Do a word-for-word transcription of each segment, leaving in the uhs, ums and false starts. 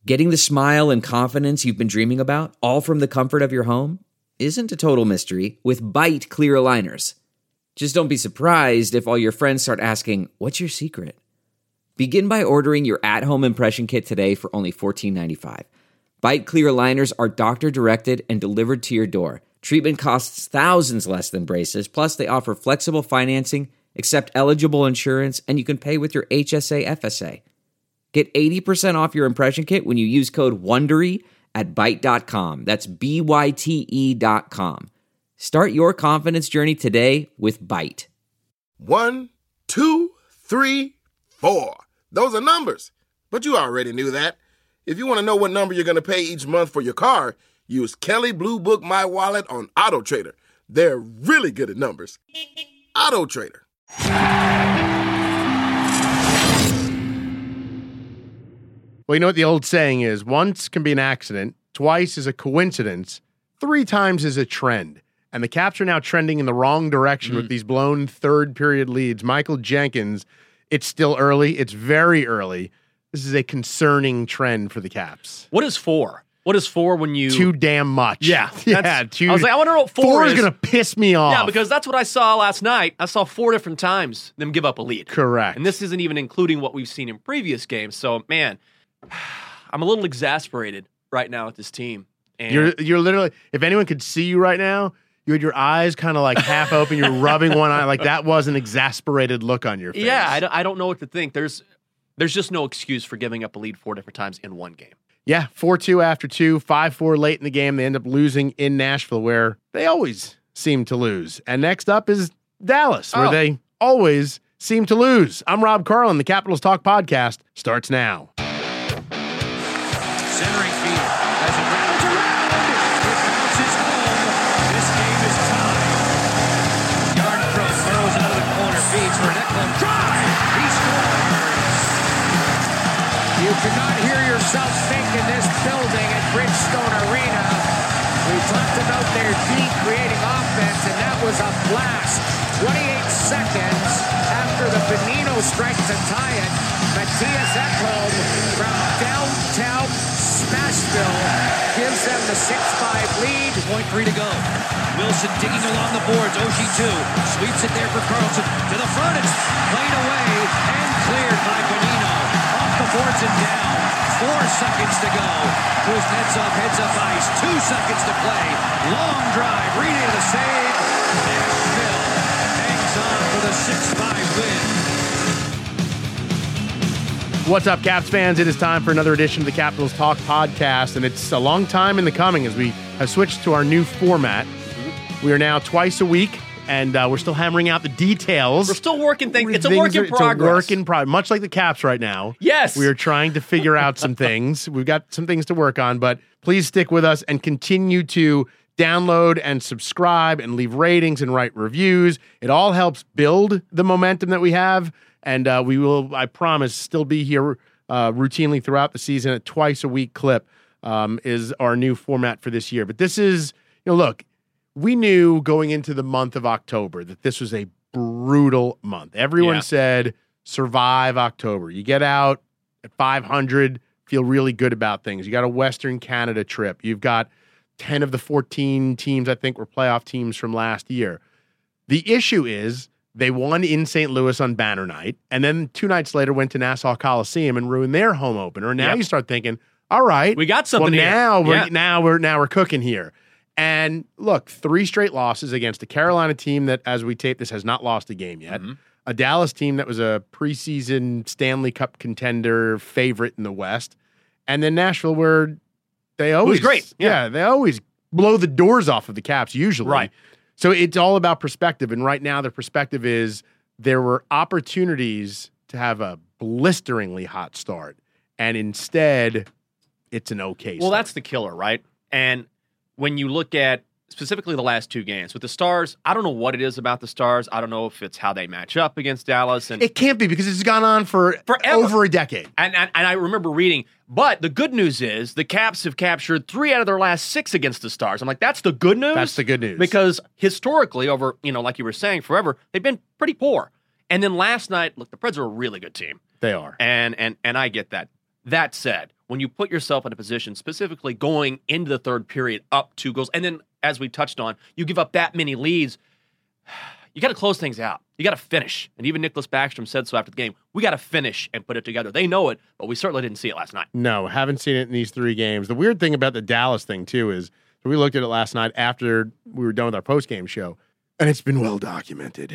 Getting the smile and confidence you've been dreaming about, all from the comfort of your home, isn't a total mystery with Byte clear aligners. Just don't be surprised if all your friends start asking, "What's your secret?" Begin by ordering your at-home impression kit today for only fourteen ninety-five. Byte clear aligners are doctor-directed and delivered to your door. Treatment costs thousands less than braces, plus they offer flexible financing, accept eligible insurance, and you can pay with your H S A F S A. Get eighty percent off your impression kit when you use code WONDERY at byte dot com. That's B Y T E dot com. Start your confidence journey today with Byte. One, two, three, four. Those are numbers, but you already knew that. If you want to know what number you're going to pay each month for your car, use Kelley Blue Book My Wallet on Auto Trader. They're really good at numbers. Auto Trader. Well, you know what the old saying is, once can be an accident, twice is a coincidence, three times is a trend. And the Caps are now trending in the wrong direction mm. with these blown third period leads. Michael Jenkins, it's still early. It's very early. This is a concerning trend for the Caps. What is four? What is four when you... Too damn much. Yeah. yeah. Too, I was like, I wonder what four, four is. Four is going to piss me off. Yeah, because that's what I saw last night. I saw four different times them give up a lead. Correct. And this isn't even including what we've seen in previous games. So, man, I'm a little exasperated right now with this team. And you're you're literally... If anyone could see you right now, you had your eyes kind of like half open. You're rubbing one eye. Like that was an exasperated look on your face. Yeah, I don't, I don't know what to think. There's... There's just no excuse for giving up a lead four different times in one game. Yeah, four two after two, five four late in the game. They end up losing in Nashville, where they always seem to lose. And next up is Dallas, where oh. they always seem to lose. I'm Rob Carlin. The Capitals Talk podcast starts now. Centering field as it rounds around. It bounces home. This game is tied. Yardcrow throws out of the corner, feeds for Eklund. Drive! He scores! You cannot hear yourself think in this building at Bridgestone Arena. We talked about their deep creating offense, and that was a blast. twenty-eight seconds after the Bonino strike to tie it, Matthias Ekholm from downtown Smashville gives them the six five lead. point three to go. Wilson digging along the boards. Oshie two. Sweeps it there for Carlson. To the front. It's played away and cleared by Bonino. Off the boards and down. Four seconds to go. Kuznetsov heads up ice. Two seconds to play. Long drive. Reed to the save. Nashville hangs on for the six five win. What's up, Caps fans? It is time for another edition of the Capitals Talk podcast, and it's a long time in the coming as we have switched to our new format. We are now twice a week, and uh, we're still hammering out the details. We're still working things. It's a work in progress. It's a work in progress, much like the Caps right now. Yes. We are trying to figure out some things. We've got some things to work on, but please stick with us and continue to download and subscribe and leave ratings and write reviews. It all helps build the momentum that we have. And uh, we will, I promise, still be here uh, routinely throughout the season. A twice a week clip um, is our new format for this year. But this is, you know, look, we knew going into the month of October that this was a brutal month. Everyone yeah. said, survive October. You get out at five hundred, feel really good about things. You got a Western Canada trip. You've got ten of the fourteen teams, I think, were playoff teams from last year. The issue is, they won in Saint Louis on banner night, and then two nights later went to Nassau Coliseum and ruined their home opener. Now yep. you start thinking, all right, we got something. Well, now here. we're yeah. now we're now we're cooking here. And look, three straight losses against a Carolina team that, as we tape this, has not lost a game yet. Mm-hmm. A Dallas team that was a preseason Stanley Cup contender favorite in the West, and then Nashville, where they always it was great. Yeah. yeah, they always blow the doors off of the Caps usually. Right. So it's all about perspective, and right now the perspective is there were opportunities to have a blisteringly hot start, and instead it's an okay Well, start. that's the killer, right? And when you look at specifically the last two games with the Stars, I don't know what it is about the Stars. I don't know if it's how they match up against Dallas. And it can't be because it's gone on for forever. over a decade. And, and and I remember reading, but the good news is the Caps have captured three out of their last six against the Stars. I'm like, that's the good news? That's the good news. Because historically, over, you know, like you were saying, forever, they've been pretty poor. And then last night, look, the Preds are a really good team. They are. And and and I get that. That said, when you put yourself in a position, specifically going into the third period up two goals, and then as we touched on, you give up that many leads, you got to close things out. You got to finish. And even Nicholas Backstrom said so after the game. We got to finish and put it together. They know it, but we certainly didn't see it last night. No, haven't seen it in these three games. The weird thing about the Dallas thing, too, is we looked at it last night after we were done with our post-game show, and it's been well documented.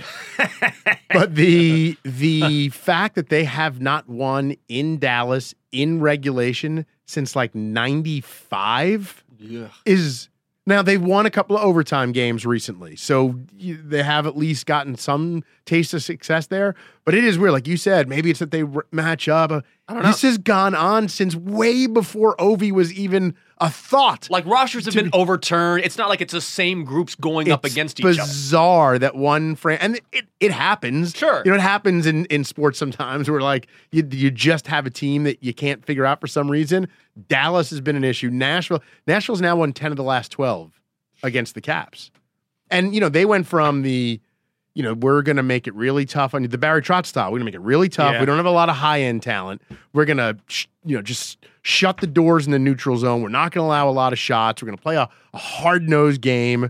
But the the fact that they have not won in Dallas in regulation since like ninety-five Yeah. is... Now, they've won a couple of overtime games recently, so you, they have at least gotten some taste of success there. But it is weird. Like you said, maybe it's that they r- match up. Uh, I don't know. This has gone on since way before Ovi was even a thought. Like rosters have been overturned. It's not like it's the same groups going up It's against each other. bizarre that one friend, and it, it happens. Sure. You know, it happens in, in sports sometimes where like you, you just have a team that you can't figure out for some reason. Dallas has been an issue. Nashville, Nashville's now won ten of the last twelve against the Caps. And, you know, they went from the, you know, we're going to make it really tough on you, the Barry Trotz style. We're going to make it really tough. Yeah. We don't have a lot of high-end talent. We're going to, sh- you know, just shut the doors in the neutral zone. We're not going to allow a lot of shots. We're going to play a, a hard-nosed game.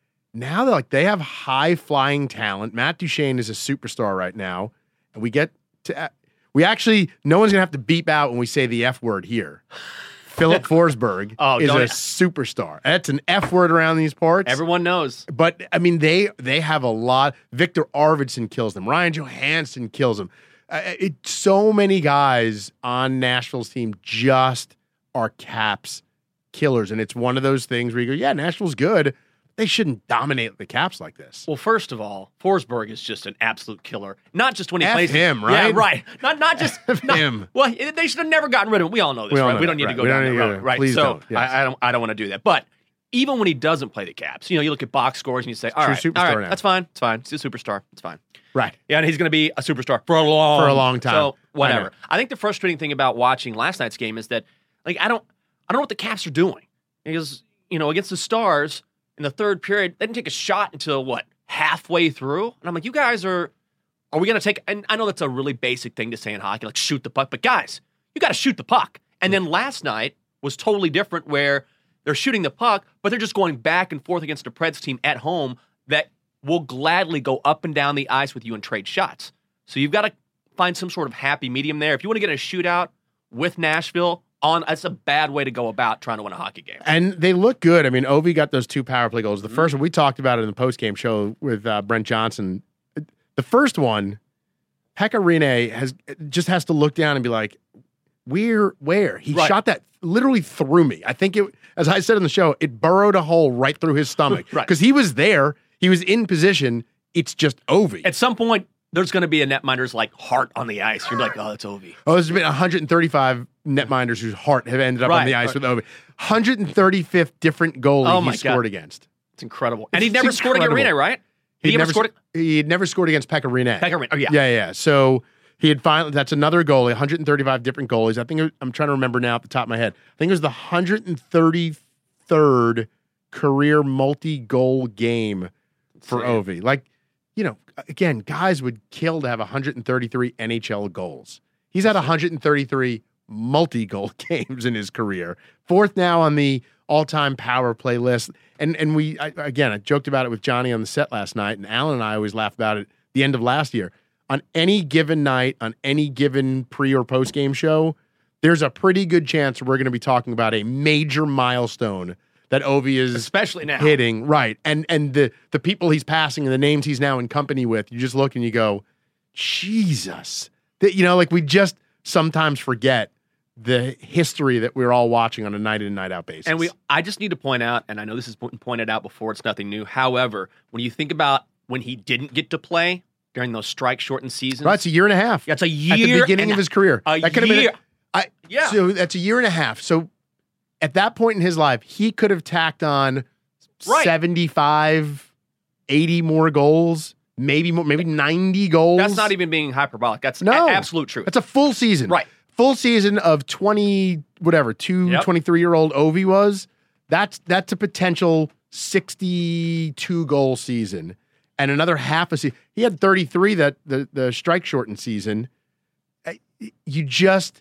Now they're like, they have high-flying talent. Matt Duchene is a superstar right now. And we get to, we actually, no one's going to have to beep out when we say the F word here. Philip Forsberg Oh, is don't- a superstar. That's an F word around these parts. Everyone knows. But I mean, they they have a lot. Victor Arvidsson kills them. Ryan Johansson kills them. Uh, it, so many guys on Nashville's team just are Caps killers, and it's one of those things where you go, "Yeah, Nashville's good. They shouldn't dominate the Caps like this." Well, first of all, Forsberg is just an absolute killer. Not just when he F plays him, right? Yeah, right. Not not just F not- him. Well, they should have never gotten rid of him. We all know this, We all right? know we that, don't need right. to go We down don't that need to road, go- right? please so don't, yes. I, I don't I don't want to do that. But even when he doesn't play the Caps, you know, you look at box scores and you say, all True right, superstar all right, now. that's fine, it's fine. He's a superstar, it's fine. Right. Yeah, and he's going to be a superstar for a long For a long time. So I whatever. know. I, think the frustrating thing about watching last night's game is that, like, I don't I don't know what the Caps are doing because you know against the Stars in the third period they didn't take a shot until what halfway through, and I'm like, you guys are are we going to take? And I know that's a really basic thing to say in hockey, like shoot the puck, but guys, you got to shoot the puck. And then last night was totally different, where they're shooting the puck, but they're just going back and forth against a Preds team at home that will gladly go up and down the ice with you and trade shots. So you've got to find some sort of happy medium there. If you want to get a shootout with Nashville, on that's a bad way to go about trying to win a hockey game. And they look good. I mean, Ovi got those two power play goals. The first one, we talked about it in the post-game show with uh, Brent Johnson. The first one, Pekka Rinne has just has to look down and be like, where, where? He Right. shot that literally through me. I think it, as I said in the show, it burrowed a hole right through his stomach. Right. Because he was there. He was in position. It's just Ovi. At some point, there's going to be a netminder's like heart on the ice. You're like, oh, that's Ovi. Oh, there's been one hundred thirty-five netminders whose heart have ended up on Right. the ice with Ovi. one hundred thirty-fifth different goalie Oh he my God. scored against. It's incredible. And he It's never scored against incredible. Arena, right? He, He'd never scored. He had never scored against Pekka Rinne. Pekka Rinne. Oh, yeah. Yeah, yeah. So he had finally, that's another goalie, one hundred thirty-five different goalies. I think, it was, I'm trying to remember now at the top of my head. I think it was the one hundred thirty-third career multi-goal game for Ovi. Like, you know, again, guys would kill to have one hundred thirty-three N H L goals. He's had one hundred thirty-three multi-goal games in his career. Fourth now on the all-time power play list. And and we, I, again, I joked about it with Johnny on the set last night, and Alan and I always laugh about it at the end of last year. On any given night, on any given pre- or post-game show, there's a pretty good chance we're going to be talking about a major milestone that Ovi is Especially now. hitting. Right. And and the the people he's passing and the names he's now in company with, you just look and you go, Jesus. That, you know, like we just sometimes forget the history that we're all watching on a night in and night out basis. And we, I just need to point out, and I know this has been pointed out before, it's nothing new. However, when you think about when he didn't get to play during those strike-shortened seasons, Right, it's a year and a half. Yeah, it's a At the year beginning and of his career. a that could have year. been I Yeah. So that's a year and a half. So at that point in his life, he could have tacked on Right. seventy-five, eighty more goals, maybe more, maybe ninety goals. that's not even being hyperbolic. That's No. a- absolute truth. That's a full season. Right. Full season of twenty, whatever, two Yep. twenty-three-year-old Ovi was. That's that's a potential sixty-two goal season. And another half a season. He had thirty-three that the, the strike shortened season. I- You just,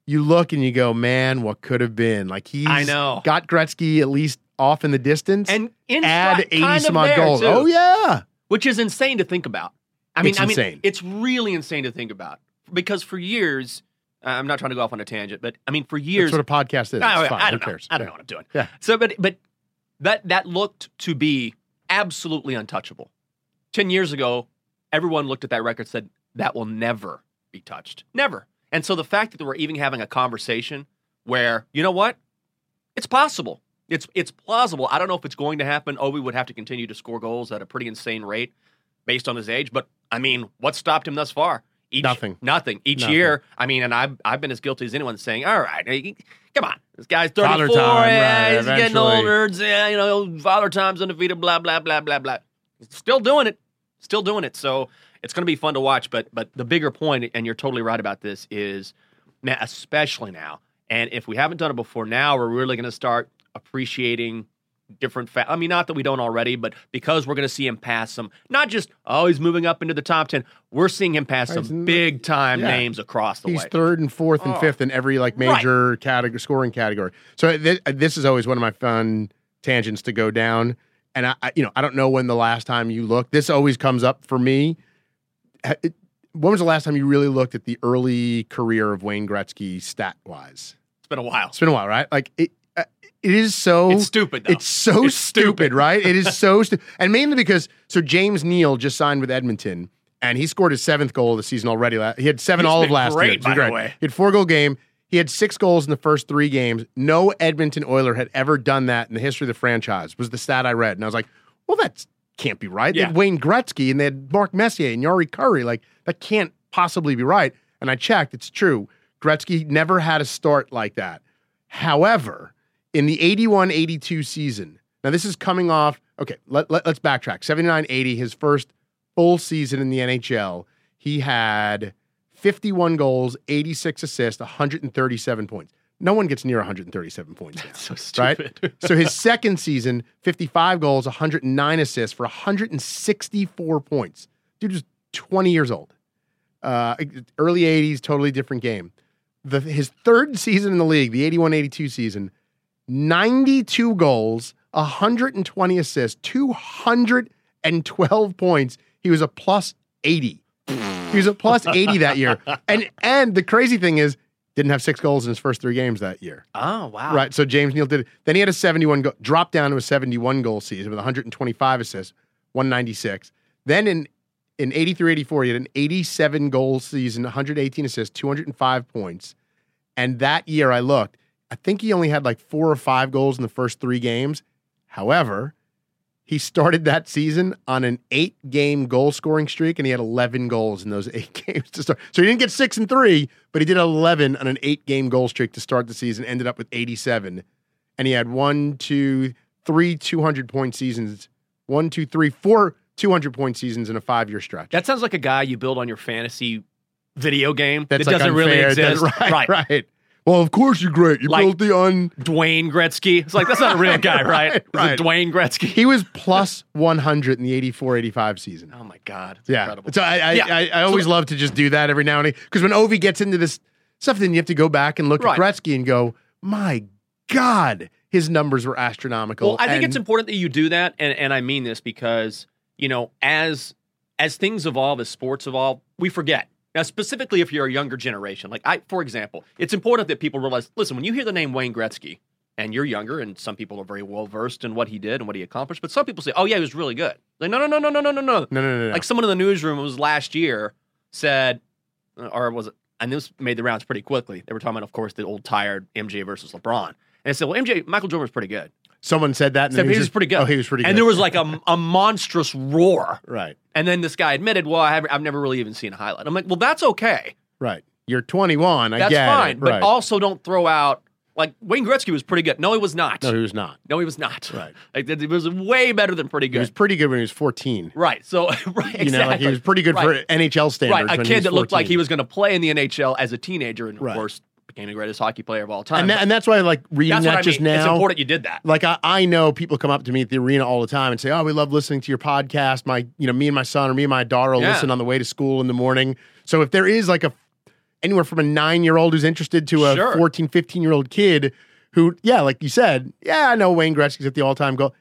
you look and you go, man, what could have been? Like he's I know. got Gretzky at least off in the distance And in add stride, eighty kind some of odd there, goals. too. Oh yeah. Which is insane to think about. I mean, It's I mean, insane. it's really insane to think about because for years, uh, I'm not trying to go off on a tangent, but I mean, for years, That's what a podcast is. It's I, fine. I Who don't know. cares? I don't Yeah. know what I'm doing. Yeah. So, but but that that looked to be absolutely untouchable. Ten years ago, everyone looked at that record and said that will never be touched, never. And so the fact that we're even having a conversation where you know what, it's possible. It's it's plausible. I don't know if it's going to happen. Ovi would have to continue to score goals at a pretty insane rate based on his age. But, I mean, what stopped him thus far? Each, Nothing. Nothing. Each Nothing. year, I mean, and I've, I've been as guilty as anyone saying, all right, hey, come on. This guy's Father thirty-four. time, yeah, right, he's getting eventually. older. It's, yeah, you know, father time's undefeated, blah, blah, blah, blah, blah. Still doing it. Still doing it. So it's going to be fun to watch. But but the bigger point, and you're totally right about this, is, man, especially now, and if we haven't done it before now, we're really going to start appreciating different fa- I mean, not that we don't already, but because we're going to see him pass some, not just, oh, he's moving up into the top ten. We're seeing him pass Right, some big-time yeah. names across the He's way. third and fourth and Oh. fifth in every like major category, scoring category. So th- this is always one of my fun tangents to go down. And I, I, you know, I don't know when the last time you looked. This always comes up for me. Ha- it- when was the last time you really looked at the early career of Wayne Gretzky stat wise? It's been a while. It's been a while, right? Like it, uh, it is so. It's stupid, though. It's so It's stupid, stupid. right? It is so stupid, and mainly because so James Neal just signed with Edmonton, and he scored his seventh goal of the season already. La- He had seven He's all of been last great, year. He's been by the great. way. He had four goal game. He had six goals in the first three games. No Edmonton Oiler had ever done that in the history of the franchise. Was the stat I read, and I was like, well, that can't be right. They Yeah. had Wayne Gretzky and they had Mark Messier and Yari Curry. Like that can't possibly be right. And I checked; it's true. Gretzky never had a start like that. However, in the eighty-one eighty-two season, now this is coming off, okay, let, let, let's backtrack. seventy-nine eighty, his first full season in the N H L, he had fifty-one goals, eighty-six assists, one hundred thirty-seven points. No one gets near one hundred thirty-seven points now, So stupid. right? So his second season, fifty-five goals, one hundred nine assists for one hundred sixty-four points. Dude was twenty years old. Uh, early eighties, totally different game. The, his third season in the league, the eighty-one eighty-two season, ninety-two goals, one hundred twenty assists, two hundred twelve points. He was a plus eighty. He was a plus eighty that year. And and the crazy thing is, didn't have six goals in his first three games that year. Oh, wow. Right. So James Neal did it. Then he had a seventy-one go- dropped down to a seventy-one goal season with one hundred twenty-five assists, one ninety-six. Then in in eighty-three eighty-four, he had an eighty-seven goal season, one hundred eighteen assists, two hundred five points. And that year I looked, I think he only had like four or five goals in the first three games. However, he started that season on an eight-game goal-scoring streak, and he had eleven goals in those eight games to start. So he didn't get six and three, but he did eleven on an eight-game goal streak to start the season, ended up with eighty-seven. And he had one, two, three two hundred-point seasons, one, two, three, four two hundred-point seasons in a five-year stretch. That sounds like a guy you build on your fantasy video game That's that like doesn't really unfair. That- exist. right, right. Well, of course you're great. You Like- built the un... Dwayne Gretzky. It's like, that's not a real guy, right? Right, It's right. a Dwayne Gretzky. He was plus one hundred in the eighty-four eighty-five season. Oh, my God. It's Yeah. incredible. So I I, Yeah. I, I always So- love to just do that every now and then. Because when Ovi gets into this stuff, then you have to go back and look Right. at Gretzky and go, my God, his numbers were astronomical. Well, I think And- it's important that you do that, and, and I mean this because, you know, as as things evolve, as sports evolve, we forget. Now, specifically if you're a younger generation, like I, for example, it's important that people realize, listen, when you hear the name Wayne Gretzky, and you're younger, and some people are very well versed in what he did and what he accomplished, but some people say, oh yeah, he was really good. Like, no, no, no, no, no, no, no, no. No, no, no, no. Like someone in the newsroom, it was last year, said, or was it, and this made the rounds pretty quickly. They were talking about, of course, the old tired M J versus LeBron. And they said, well, M J, Michael Jordan was pretty good. Someone said that. And Said then he was just- pretty good. Oh, he was pretty good. And there was like a, a monstrous roar. Right, And then this guy admitted, well, I have, I've never really even seen a highlight. I'm like, well, that's okay. right. You're twenty-one. I That's get fine. it. But Right. also don't throw out, like, Wayne Gretzky was pretty good. No, he was not. No, he was not. No, he was not. Right. Like, it was way better than pretty He was good. pretty good when he was fourteen. Right. So, right, exactly. You know, like he was pretty good Right. for N H L standards. Right, a when he kid was that looked like fourteen. he was going to play in the N H L as a teenager, and of Right. course became the greatest hockey player of all time. And, that, and that's why, like, reading That's that what I just mean. It's now. important you did that. Like I, I know people come up to me at the arena all the time and say, "Oh, we love listening to your podcast." My, you know, me and my son or me and my daughter will Yeah. listen on the way to school in the morning. So if there is like a, anywhere from a nine-year-old who's interested to a Sure. fourteen, fifteen-year-old kid who, yeah, like you said, yeah, I know Wayne Gretzky's at the all-time goal.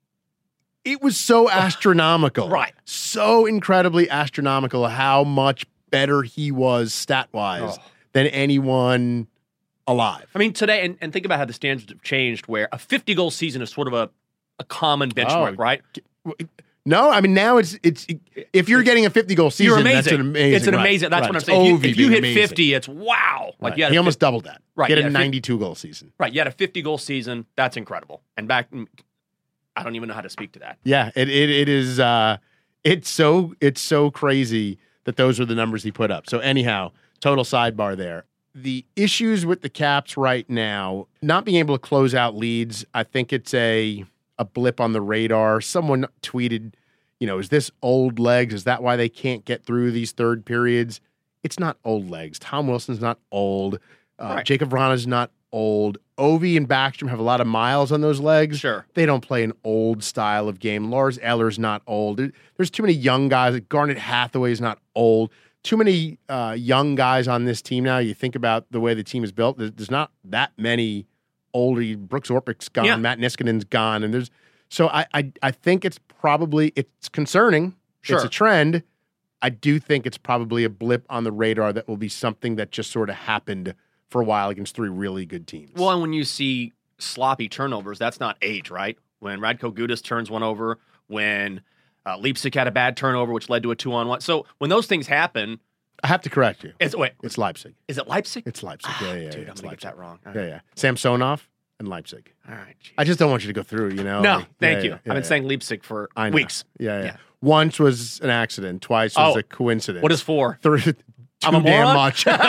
It was so astronomical. Right. So incredibly astronomical how much better he was stat-wise Oh. than anyone alive. I mean, today, and, and think about how the standards have changed, where a fifty-goal season is sort of a, a common benchmark, Oh, right? No, I mean, now it's, it's if you're getting a fifty-goal season, You're amazing. that's an amazing. It's an right, amazing. That's right. what I'm It's saying. If Ovi you, if you being hit amazing. fifty, it's wow. Like Right. you had He a almost fifty, doubled that. Right, Get you a had a fif- ninety-two goal season. right. You had a fifty-goal season. That's incredible. And back, I don't even know how to speak to that. Yeah, it it, it is. Uh, it's so it's so crazy that those are the numbers he put up. So anyhow, total sidebar there. The issues with the Caps right now, not being able to close out leads, I think it's a a blip on the radar. Someone tweeted, you know, is this old legs? Is that why they can't get through these third periods? It's not old legs. Tom Wilson's not old. Uh, Right. Jacob Vrana's not old. Ovi and Backstrom have a lot of miles on those legs. Sure. They don't play an old style of game. Lars Eller's not old. There- There's too many young guys. Garnet Hathaway's not old. Too many uh, young guys on this team now. You think about the way the team is built. There's, there's not that many older. Brooks Orpik's gone. Yeah. Matt Niskanen's gone. And there's so I, I I think it's probably it's concerning. Sure. It's a trend. I do think it's probably a blip on the radar that will be something that just sort of happened for a while against three really good teams. Well, and when you see sloppy turnovers, that's not age, right? When Radko Gudas turns one over, when uh, Leipzig had a bad turnover, which led to a two-on-one. So when those things happen, I have to correct you. it's wait, It's Leipzig. is it Leipzig? It's Leipzig. Ah, Yeah, yeah, dude, yeah. I'm It's gonna Leipzig. get that wrong. All Yeah, right, yeah. Samsonov and Leipzig. all right. geez. I just don't want you to go through, you know? no, like- thank yeah, you. yeah, I've been yeah. saying Leipzig for I know. weeks. Yeah, yeah, Yeah. Once was an accident. Twice was Oh. a coincidence. What is four? Three, too I'm a damn moron? much. so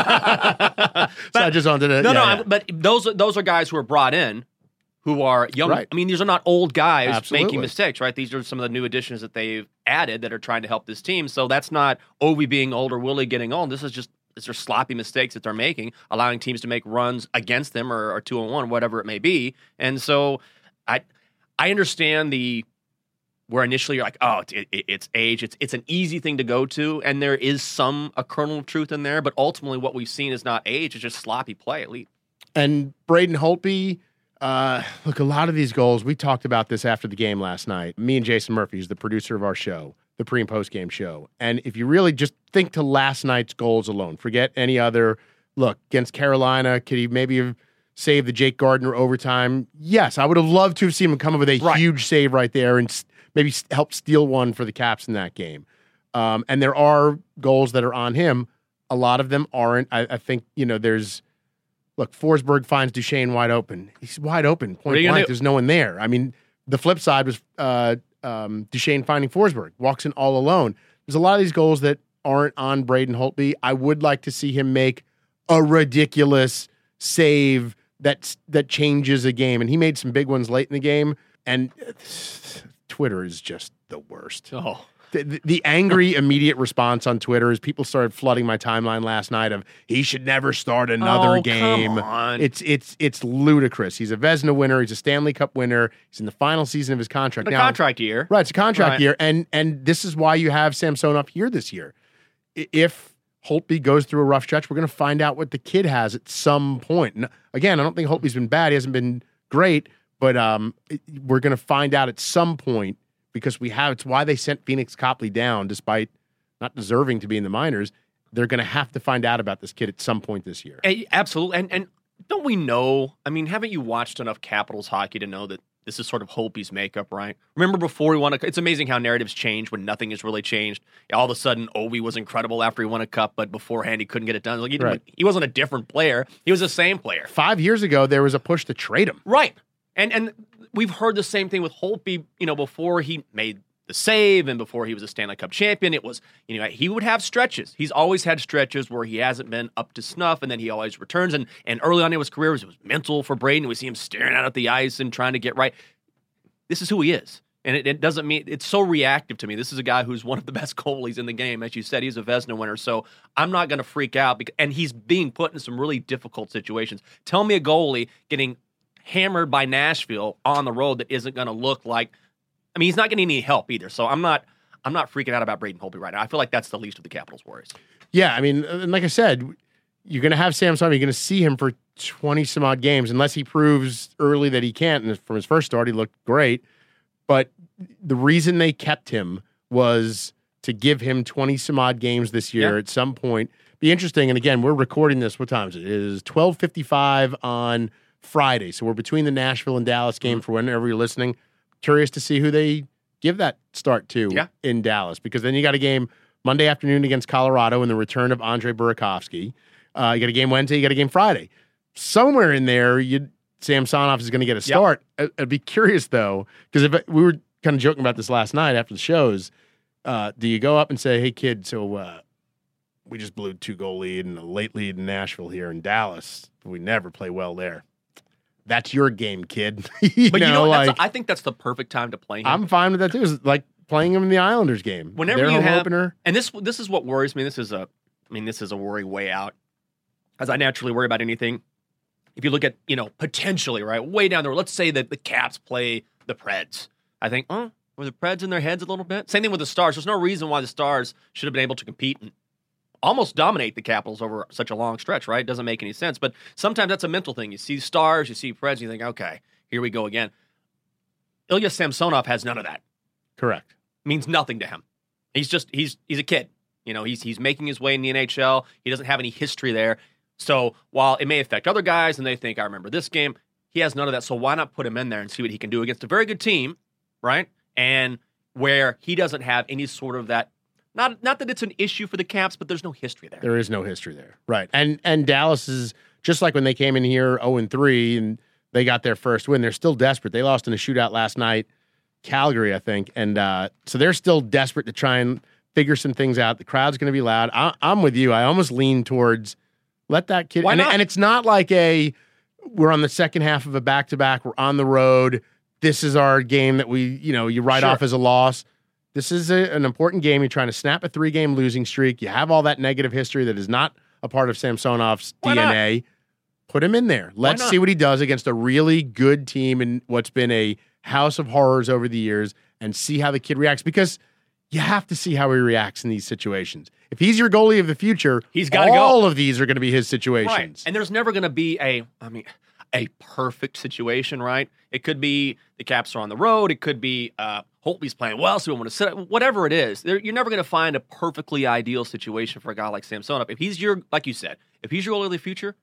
I just wanted to. No, yeah, no, yeah. I, but those are- those are guys who are brought in, who are young. Right. I mean, these are not old guys Absolutely. making mistakes, right? These are some of the new additions that they've added that are trying to help this team. So that's not Ovi being old or Willie getting old. This is just these are sloppy mistakes that they're making, allowing teams to make runs against them or, or two on one, whatever it may be. And so I I understand the where initially you're like, oh, it's, it, it's age. It's it's an easy thing to go to, and there is some a kernel of truth in there. But ultimately, what we've seen is not age; it's just sloppy play. At least, And Braden Holtby, uh, look, a lot of these goals, we talked about this after the game last night. Me and Jason Murphy, who's the producer of our show, the pre and post game show. And if you really just think to last night's goals alone, forget any other, look, against Carolina, could he maybe have saved the Jake Gardner overtime? Yes, I would have loved to have seen him come up with a Right. huge save right there and s- maybe s- help steal one for the Caps in that game. Um, and there are goals that are on him. A lot of them aren't. I, I think, you know, there's, look, Forsberg finds Duchesne wide open. He's wide open, What point are you gonna blank. do? There's no one there. I mean, the flip side was uh, um, Duchesne finding Forsberg, walks in all alone. There's a lot of these goals that aren't on Braden Holtby. I would like to see him make a ridiculous save that that changes a game, and he made some big ones late in the game. And uh, Twitter is just the worst. oh, The, the, the angry immediate response on Twitter is people started flooding my timeline last night of he should never start another Oh, game. come on. It's it's it's ludicrous. He's a Vezina winner. He's a Stanley Cup winner. He's in the final season of his contract. the now, contract year. Right, it's a contract Right. year, and and this is why you have Samsonov here this year. I- If Holtby goes through a rough stretch, we're going to find out what the kid has at some point. And again, I don't think Holtby's been bad. He hasn't been great, but um, it- we're going to find out at some point because we have. It's why they sent Phoenix Copley down, despite not deserving to be in the minors. They're going to have to find out about this kid at some point this year. Eh, Absolutely. And and don't we know? I mean, haven't you watched enough Capitals hockey to know that this is sort of Holtby's makeup, right? Remember before he won a it's amazing how narratives change when nothing has really changed. All of a sudden, Ovi was incredible after he won a cup, but beforehand he couldn't get it done. Like he, didn't- Right. he wasn't a different player. He was the same player. Five years ago, there was a push to trade him. Right. And and we've heard the same thing with Holtby, you know, before he made the save and before he was a Stanley Cup champion. It was, you know, he would have stretches. He's always had stretches where he hasn't been up to snuff, and then he always returns. And and early on in his career, it was, it was mental for Braden. We see him staring out at the ice and trying to get right. This is who he is. And it, it doesn't mean it's so reactive to me. This is a guy who's one of the best goalies in the game. As you said, he's a Vezina winner. So I'm not going to freak out. Because, and he's being put in some really difficult situations. Tell me a goalie getting hammered by Nashville on the road that isn't going to look like. I mean, he's not getting any help either. So I'm not. I'm not freaking out about Braden Holtby right now. I feel like that's the least of the Capitals' worries. Yeah, I mean, and like I said, you're going to have Samsonov. You're going to see him for twenty some odd games, unless he proves early that he can't. And from his first start, he looked great. But the reason they kept him was to give him twenty some odd games this year Yeah. at some point. Be interesting. And again, we're recording this. What time is it? It is twelve fifty-five on Friday. So we're between the Nashville and Dallas game for whenever you're listening. Curious to see who they give that start to Yeah. in Dallas, because then you got a game Monday afternoon against Colorado and the return of Andre Burakovsky. Uh, you got a game Wednesday, you got a game Friday. Somewhere in there, you Samsonov is going to get a start. I, I'd be curious, though, because if we were kind of joking about this last night after the shows, uh, do you go up and say, hey, kid, so uh, we just blew a two-goal lead and a late lead in Nashville here in Dallas. We never play well there. That's your game, kid. you But know, you know, like, that's, I think that's the perfect time to play him. I'm fine with that, too. It's like playing him in the Islanders game. Whenever Their you home have, opener. and this this is what worries me. This is a, I mean, this is a worry way out, as I naturally worry about anything. If you look at, you know, potentially, right, way down there, let's say that the Caps play the Preds. I think, oh, were the Preds in their heads a little bit? Same thing with the Stars. There's no reason why the Stars should have been able to compete and almost dominate the Capitals over such a long stretch, right? It doesn't make any sense. But sometimes that's a mental thing. You see Stars, you see Preds, and you think, okay, here we go again. Ilya Samsonov has none of that. Correct. Means nothing to him. He's just he's he's a kid. You know, he's he's making his way in the N H L. He doesn't have any history there. So while it may affect other guys and they think, I remember this game, he has none of that. So why not put him in there and see what he can do against a very good team, right? And where he doesn't have any sort of that. Not not that it's an issue for the Caps, but there's no history there. There is no history there. Right. And and Dallas is just like when they came in here oh and three and they got their first win. They're still desperate. They lost in a shootout last night, Calgary, I think. And uh, so they're still desperate to try and figure some things out. The crowd's going to be loud. I, I'm with you. I almost lean towards let that kid. Why and, not? and it's not like a we're on the second half of a back to back. We're on the road. This is our game that we, you know, you write Sure. off as a loss. This is a, an important game. You're trying to snap a three-game losing streak. You have all that negative history that is not a part of Samsonov's Why D N A. Put him in there. Let's not? see what he does against a really good team in what's been a house of horrors over the years and see how the kid reacts, because you have to see how he reacts in these situations. If he's your goalie of the future, He's gotta go. all of these are going to be his situations. Right. And there's never going to be a, I mean, a perfect situation, right? It could be the Caps are on the road. It could be uh, Holtby's playing well, so we want to sit. Whatever it is, there, you're never going to find a perfectly ideal situation for a guy like Samsonov. If he's your, like you said, if he's your goalie of the future,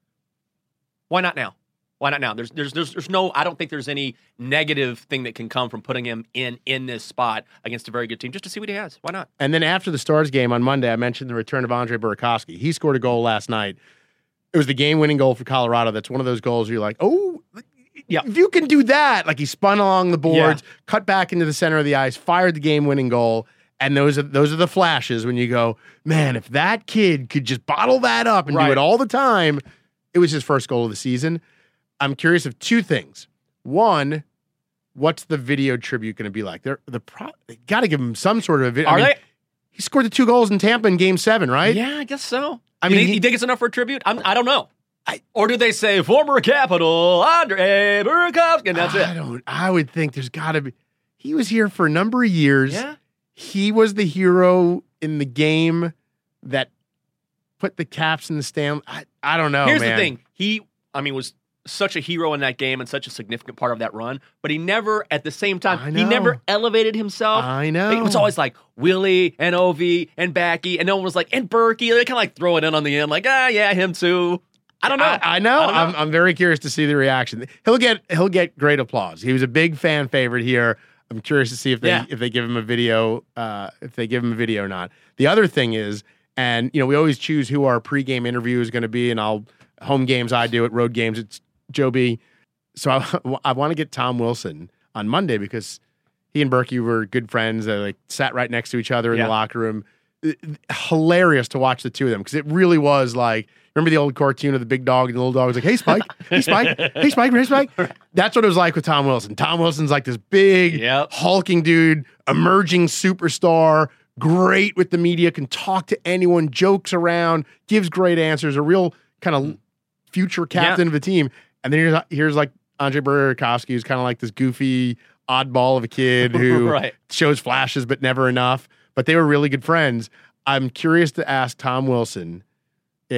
why not now? Why not now? There's, there's, there's, there's no. I don't think there's any negative thing that can come from putting him in in this spot against a very good team, just to see what he has. Why not? And then after the Stars game on Monday, I mentioned the return of Andre Burakovsky. He scored a goal last night. It was the game-winning goal for Colorado. That's one of those goals where you're like, oh, Yeah. if you can do that. Like he spun along the boards, cut back into the center of the ice, fired the game-winning goal. And those are those are the flashes when you go, man, if that kid could just bottle that up and do Right. it all the time. It was his first goal of the season. I'm curious of two things. One, what's the video tribute going to be like? They're the pro- they got to give him some sort of a video. Are I mean, they? He scored the two goals in Tampa in Game Seven, right? Yeah, I guess so. I I mean, mean, he- you think it's enough for a tribute? I'm, I don't know. I- or do they say former Capital Andre Burakovsky, and that's I it? don't. I would think there's got to be. He was here for a number of years. Yeah. He was the hero in the game that put the Caps in the stand. I, I don't know. Here's man. the thing. He, I mean, was such a hero in that game and such a significant part of that run, but he never, at the same time, I he know. never elevated himself. I know. It was always like Willie and Ovi and Backy, and no one was like, and Berkey. They kind of like throw it in on the end, like, ah, yeah, him too. I don't know. I, I know. I don't know. I'm, I'm very curious to see the reaction. He'll get he'll get great applause. He was a big fan favorite here. I'm curious to see if they Yeah. if they give him a video uh, if they give him a video or not. The other thing is, and you know, we always choose who our pregame interview is going to be, and I'll home games I do it, road games it's Joe B. So I, I want to get Tom Wilson on Monday because he and Berkey were good friends. They like sat right next to each other in Yeah. the locker room. It- hilarious to watch the two of them because it really was like, remember the old cartoon of the big dog and the little dog was like, hey Spike, hey Spike, hey Spike, hey Spike. That's what it was like with Tom Wilson. Tom Wilson's like this big Yep. hulking dude, emerging superstar, great with the media, can talk to anyone, jokes around, gives great answers, a real kind of future captain of the team. And then here's, here's like Andre Burakovsky, who's kind of like this goofy oddball of a kid who Right. shows flashes but never enough. But they were really good friends. I'm curious to ask Tom Wilson. It's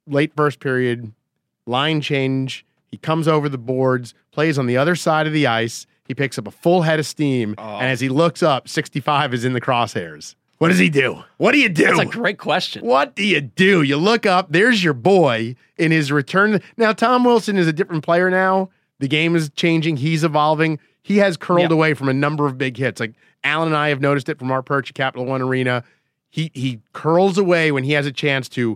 late first period, line change. He comes over the boards, plays on the other side of the ice. He picks up a full head of steam, Oh. and as he looks up, sixty-five is in the crosshairs. What does he do? What do you do? That's a great question. What do you do? You look up, there's your boy in his return. Now, Tom Wilson is a different player now. The game is changing. He's evolving. He has curled Yeah. away from a number of big hits. Like Alan and I have noticed it from our perch at Capital One Arena. He he curls away when he has a chance to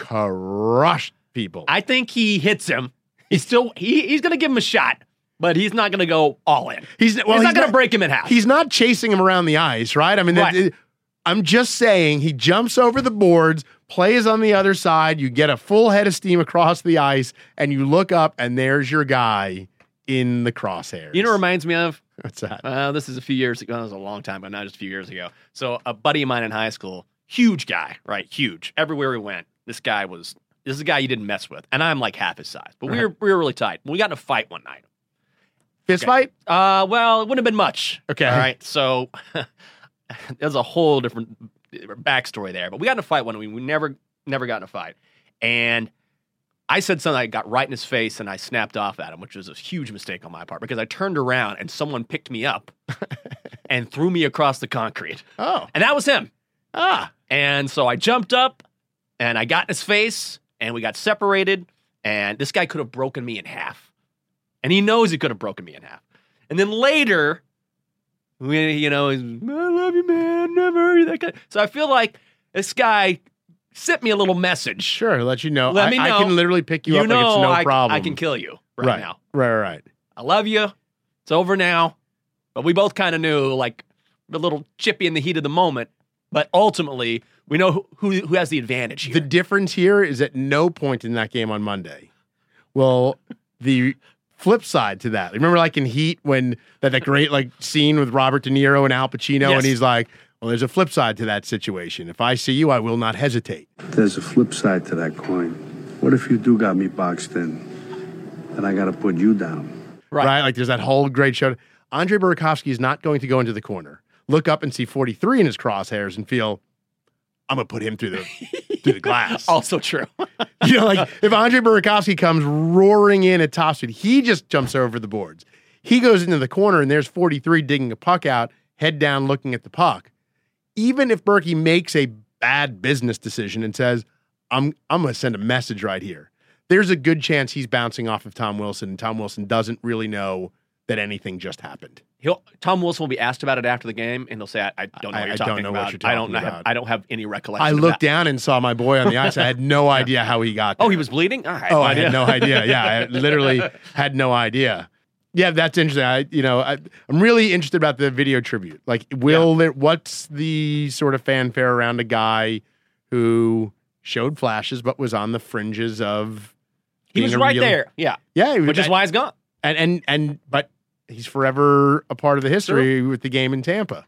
crush people. I think he hits him. He's still he, he's going to give him a shot, but he's not going to go all in. he's well, he's not going to break him in half. He's not chasing him around the ice, right? I mean, Right. it- I'm just saying he jumps over the boards, plays on the other side. You get a full head of steam across the ice, and you look up, and there's your guy in the crosshairs. You know what it reminds me of? What's that? Uh, this is a few years ago. It was a long time, but not just a few years ago. So a buddy of mine in high school, huge guy, right? Huge. Everywhere we went, this guy was, this is a guy you didn't mess with. And I'm like half his size. But we were we were really tight. We got in a fight one night. Fist Okay. fight? Uh, well, it wouldn't have been much. Okay. All right. So there's a whole different backstory there. But we got in a fight one. We, we never never got in a fight. And I said something I got right in his face and I snapped off at him, which was a huge mistake on my part because I turned around and someone picked me up and threw me across the concrete. Oh. And that was him. Ah. And so I jumped up and I got in his face and we got separated. And this guy could have broken me in half. And he knows he could have broken me in half. And then later, we, you know, he's, I love you, man. Never heard you that guy. So I feel like this guy sent me a little message. Sure, let you know. Let I, me I know. can literally pick you, You up know, like it's no I, problem. I can kill you right, right now. Right, right, right. I love you. It's over now. But we both kind of knew, like, a little chippy in the heat of the moment. But ultimately, we know who who, who has the advantage here. The difference here is at no point in that game on Monday will the flip side to that. Remember, like in Heat, when that, that great like scene with Robert De Niro and Al Pacino, Yes. and he's like, "Well, there's a flip side to that situation. If I see you, I will not hesitate." There's a flip side to that coin. What if you do got me boxed in, and I got to put you down? Right. Right. Like there's that whole great show. Andre Burakovsky is not going to go into the corner, look up and see forty-three in his crosshairs, and feel, I'm gonna put him through the through the glass. Also true. You know, like if Andre Burakovsky comes roaring in at top speed, he just jumps over the boards. He goes into the corner and there's forty-three digging a puck out, head down looking at the puck. Even if Berkey makes a bad business decision and says, I'm I'm gonna send a message right here, there's a good chance he's bouncing off of Tom Wilson, and Tom Wilson doesn't really know that anything just happened. He'll, Tom Wilson will be asked about it after the game, and they'll say, I, I don't know I- what you're I talking don't know what about. you're I don't talking have, about." I don't have any recollection I of looked that." down and saw my boy on the ice. I had no idea how he got there. Oh, he was bleeding? I had Oh, no I idea. had no idea. Yeah, I literally had no idea. Yeah, that's interesting. I, you know, I, I'm really interested about the video tribute. Like, will there? What's the sort of fanfare around a guy who showed flashes but was on the fringes of? He being was a right real- there. Yeah. Yeah, he was- Which is why he's gone. and and and but he's forever a part of the history with the game in Tampa.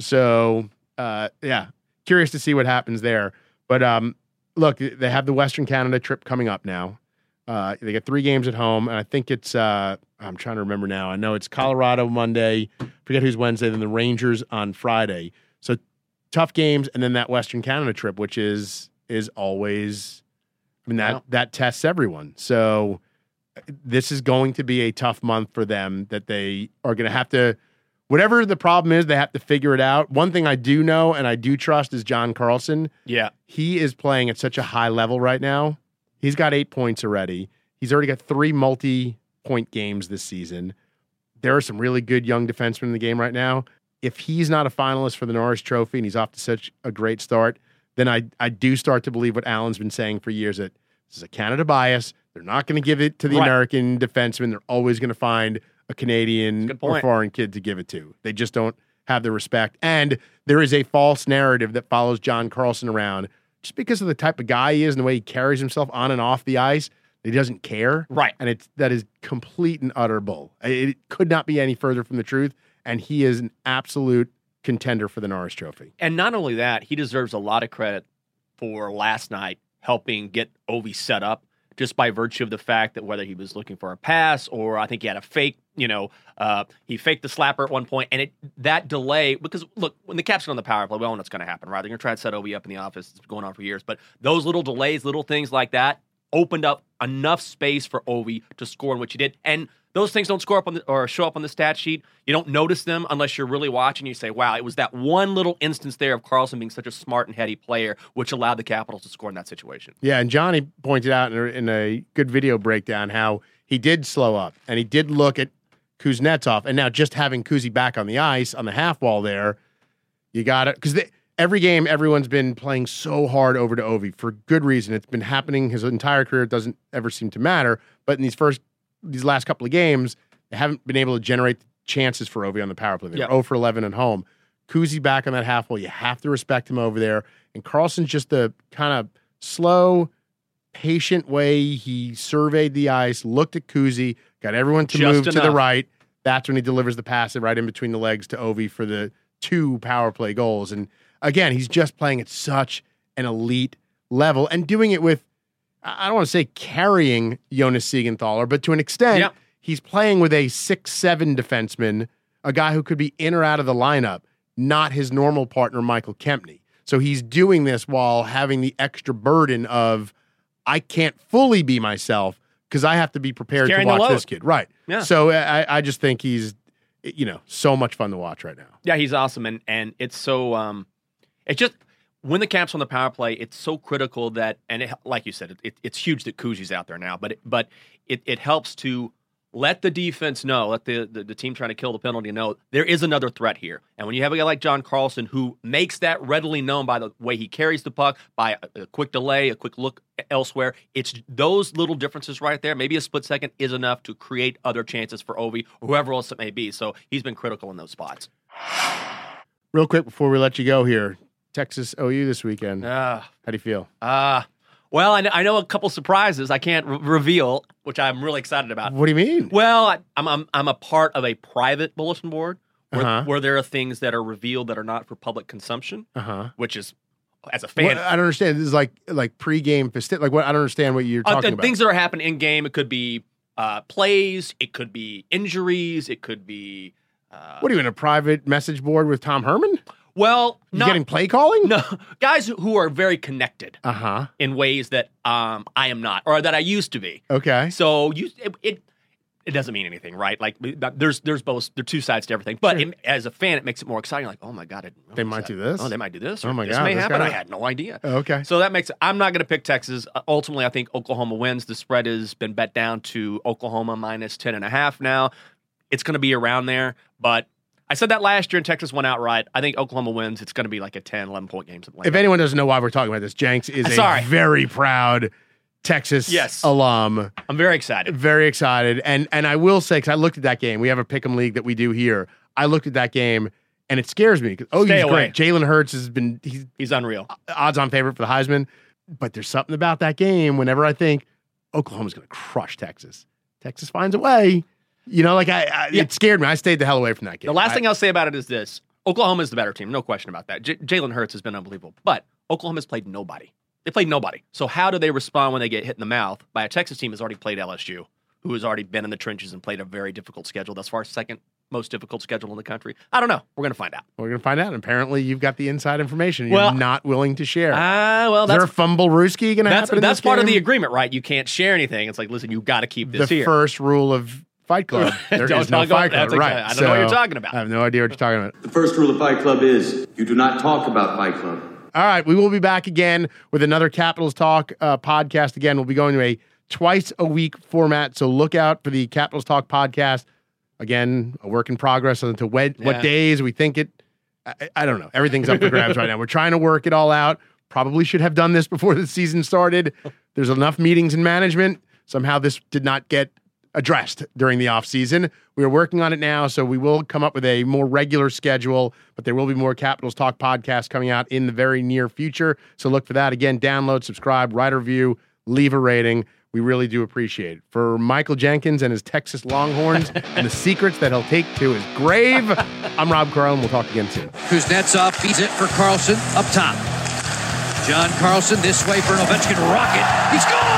So uh, yeah, curious to see what happens there. But um, look, they have the Western Canada trip coming up now. Uh, they get three games at home, and I think it's uh, I'm trying to remember now. I know it's Colorado Monday. Forget who's Wednesday. Then the Rangers on Friday. So tough games, and then that Western Canada trip, which is is always. I mean that Yeah. that tests everyone. So this is going to be a tough month for them that they are going to have to, whatever the problem is, they have to figure it out. One thing I do know and I do trust is John Carlson. Yeah. He is playing at such a high level right now. He's got eight points already. He's already got three multi-point games this season. There are some really good young defensemen in the game right now. If he's not a finalist for the Norris Trophy and he's off to such a great start, then I, I do start to believe what Alan's been saying for years, that this is a Canada bias. They're not going to give it to the Right. American defenseman. They're always going to find a Canadian Good or point. foreign kid to give it to. They just don't have the respect. And there is a false narrative that follows John Carlson around just because of the type of guy he is and the way he carries himself on and off the ice. He doesn't care. Right. And it's that is complete and utter bull. It could not be any further from the truth. And he is an absolute contender for the Norris Trophy. And not only that, he deserves a lot of credit for last night helping get Ovi set up, just by virtue of the fact that whether he was looking for a pass or I think he had a fake, you know, uh, he faked the slapper at one point, and it that delay, because look, when the Caps are on the power play, we all know what's going to happen, right? They're going to try to set Ovi up in the office. It's been going on for years, but those little delays, little things like that, opened up enough space for Ovi to score in which he did. And those things don't score up on the, or show up on the stat sheet. You don't notice them unless you're really watching. You say, wow, it was that one little instance there of Karlsson being such a smart and heady player, which allowed the Capitals to score in that situation. Yeah, and Johnny pointed out in a, in a good video breakdown how he did slow up, and he did look at Kuznetsov. And now just having Kuzi back on the ice, on the half wall there, you got it. Because every game, everyone's been playing so hard over to Ovi for good reason. It's been happening his entire career. It doesn't ever seem to matter. But in these first these last couple of games, they haven't been able to generate chances for Ovi on the power play. They're yep. zero for eleven at home. Kuzi back on that half wall. You have to respect him over there. And Karlsson's just the kind of slow, patient way he surveyed the ice, looked at Kuzi, got everyone to just move enough. to the right. That's when he delivers the pass right in between the legs to Ovi for the two power play goals. And again, he's just playing at such an elite level and doing it with, I don't want to say carrying Jonas Siegenthaler, but to an extent, yep. he's playing with a six seven defenseman, a guy who could be in or out of the lineup, not his normal partner, Michael Kempny. So he's doing this while having the extra burden of, I can't fully be myself because I have to be prepared to watch this kid. Right. Yeah. So I, I just think he's, you know, so much fun to watch right now. Yeah, he's awesome. And and it's so, um, it's just, when the Caps on the power play, it's so critical that, and it, like you said, it, it, it's huge that Kuzi's out there now, but it, but it, it helps to let the defense know, let the, the the team trying to kill the penalty know there is another threat here. And when you have a guy like John Karlsson who makes that readily known by the way he carries the puck, by a, a quick delay, a quick look elsewhere, it's those little differences right there. Maybe a split second is enough to create other chances for Ovi or whoever else it may be. So he's been critical in those spots. Real quick before we let you go here, Texas O U this weekend. Uh, How do you feel? Uh, well, I, I know a couple surprises I can't re- reveal, which I'm really excited about. What do you mean? Well, I, I'm, I'm I'm a part of a private bulletin board where, Uh-huh. where there are things that are revealed that are not for public consumption, Uh-huh. which is, as a fan, What, I don't understand. This is like like pregame festi- like what I don't understand what you're uh, talking th- about. things that are happening in game. It could be uh, plays, it could be injuries, it could be. Uh, What are you in a private message board with Tom Herman? well, You not, getting play calling? no guys who are very connected Uh huh. in ways that um, I am not, or that I used to be. Okay. So you it, it it doesn't mean anything, right? Like there's there's both there are two sides to everything. But Sure. it, as a fan, it makes it more exciting. Like, oh my god, I didn't They realize might that. do this? Oh, they might do this. Oh or my this God, may this happen. guy- I had no idea. Okay. So that makes it. I'm not going to pick Texas. Uh, ultimately, I think Oklahoma wins. The spread has been bet down to Oklahoma minus ten and a half now. It's going to be around there, but. I said that last year and Texas won outright. I think Oklahoma wins. It's going to be like a ten, eleven point game. Something like If that. anyone doesn't know why we're talking about this, Jenks is a Sorry. very proud Texas Yes. alum. I'm very excited. Very excited. And and I will say, because I looked at that game, we have a pick'em league that we do here. I looked at that game, and it scares me. Oh, Stay he's away. great. Jalen Hurts has been, he's He's unreal. odds-on favorite for the Heisman. But there's something about that game whenever I think Oklahoma's going to crush Texas. Texas finds a way. You know, like I, I Yeah. it scared me. I stayed the hell away from that game. The last I- thing I'll say about it is this. Oklahoma is the better team. No question about that. J- Jalen Hurts has been unbelievable. But Oklahoma's played nobody. They played nobody. So how do they respond when they get hit in the mouth by a Texas team that's already played L S U, who has already been in the trenches and played a very difficult schedule, thus far second most difficult schedule in the country? I don't know. We're going to find out. We're going to find out. Apparently, you've got the inside information you're Well- not willing to share. Ah, well, is there that's a fumble Rooski going to that's, happen in that's this part of game? the agreement, right? You can't share anything. It's like, listen, you got to keep this the here. first rule of Fight Club. There Don't is no talk about- Fight Club. that's Right. okay. I don't know what you're So, talking about. I have no idea what you're talking about. The first rule of Fight Club is you do not talk about Fight Club. All right. We will be back again with another Capitals Talk uh, podcast. Again, we'll be going to a twice a week format. So look out for the Capitals Talk podcast. Again, a work in progress on to what, Yeah. what days we think it. I, I don't know. Everything's up for grabs right now. We're trying to work it all out. Probably should have done this before the season started. There's enough meetings in management. Somehow this did not get addressed during the offseason. We are working on it now, so we will come up with a more regular schedule, but there will be more Capitals Talk podcasts coming out in the very near future. So look for that. Again, download, subscribe, write a review, leave a rating. We really do appreciate it. For Michael Jenkins and his Texas Longhorns and the secrets that he'll take to his grave, I'm Rob Carlin. We'll talk again soon. Kuznetsov feeds it for Karlsson up top. John Karlsson this way for an Ovechkin rocket. He scores!